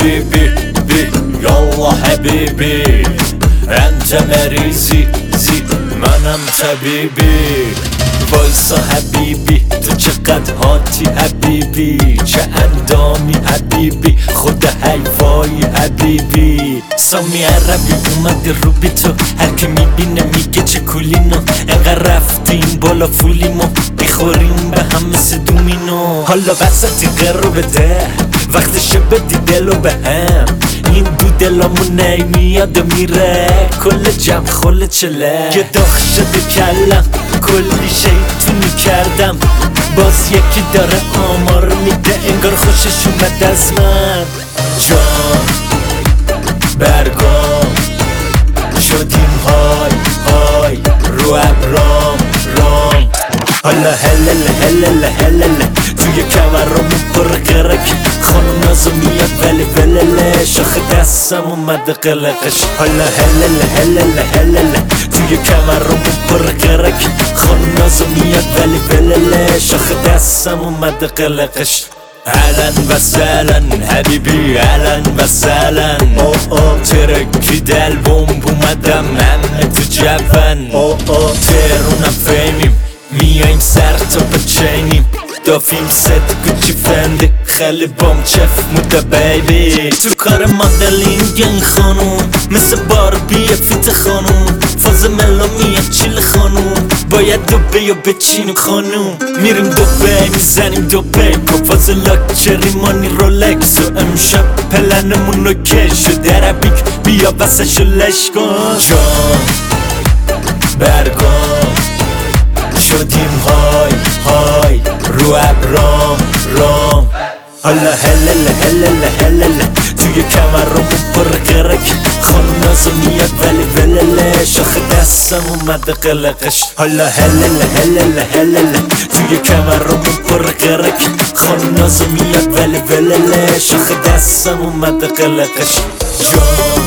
حبيبي بي يلا حبيبي انت مريضي زي منم طبیبی وایسا حبیبی تو چقدر هاتی حبیبی چه اندامی حبیبی خود حیوایی حبیبی سامی عربی اومده رو بی تو هر که میبینه میگه چه کولینو انقدر رفتیم بالا فولیمو بیخوریم به هم مثل دومینو حالا وسطی قرار بده وقتشه بدی دلو به هم این دو دلامون نمیاد و میره کل جمع خل چله یه داغ شده کلم کلی شیطونی کردم باز یکی داره آمار میده انگار خوشش اومد از من جان برگام شدیم های های رو ابرام رام حالا هلله توی کمرامون پر قرک خانم نازو میاد ولی ولله شاخ دستم اومده قلقش حالا هلله توی کمرامون پر قرک خانم نازو میاد ولی ولله شاخ دستم اومده قلقش اهلا و سهلا حبیبی اهلا و سهلا ترکی دل بومب اومدم همه تو جوان ترونم فیمیم میایم سر تا بچینیم دافیم ست گوچی فنده خیلی بام چف موده بیبی تو کار مدلینگ این خانوم مثل باربی فیت خانوم فاز ملا میاد چیل خانوم باید دوبه یا بچینیم خانوم میریم دوبه میزنیم دوبه کفاز لاکچری مانی رولکس و امشب پلنمون اوکی شده عربیک بیا بسشو لش کن جان برگام شدیم های های رو ابرام رام حالا هلله توی کمرامون پر قرک خانم نازو میاد ولی ولله شاخ دستم اومده قلقش حالا هلله توی کمرامون پر قرک خانم نازو میاد ولی ولله شاخ دستم اومده قلقش جان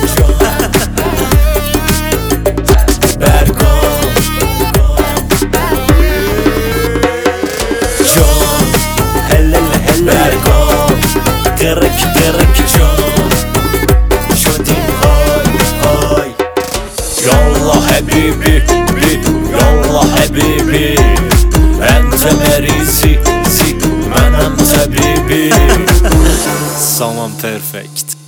قرك جان شدیم های های يلا حبيبي بي يلا حبيبي انت مريضي زي منم طبيبي سامان پرفکت